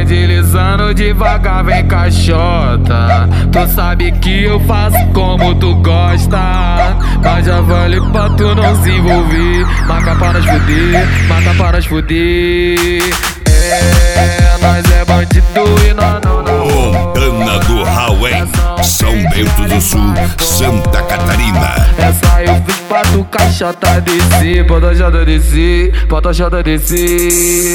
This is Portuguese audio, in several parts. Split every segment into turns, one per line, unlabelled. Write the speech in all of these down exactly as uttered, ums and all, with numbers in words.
deslizando devagar, vem caixota. Tu sabe que eu faço como tu gosta, mas já vale pra tu não se envolver. Marca para as fuder, marca para as fuder. É, nós é bandido e nós não namora.
Montana do Rauém, São Bento do Sul, Santa Catarina.
Essa eu fiz pra tu caixota descer, bota jota descer, bota jota descer.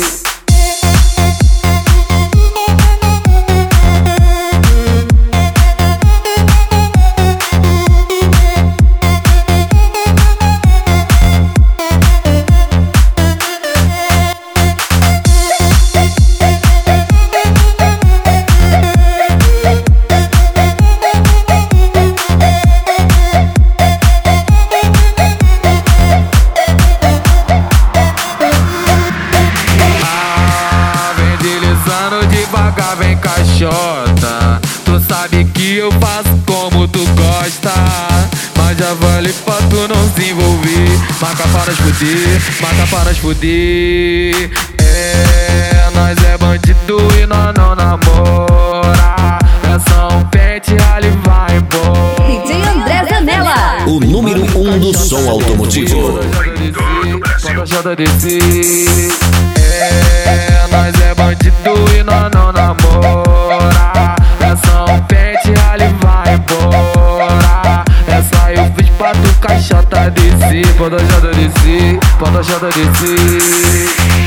Devagar, vem caixota. Tu sabe que eu faço como tu gosta, mas já vale pra tu não se envolver. Marca para as fuder, marca para as fuder. É, nós é bandido e nós não namora. É só um pente, ali vai embora.
D J André Zanella,
o número um do som automotivo.
Bota jota descer. É, nós é bandido e nós não namora. É só um pente, ali vai embora. Essa eu fiz pra tu caixota descer, bota jota descer, bota jota descer.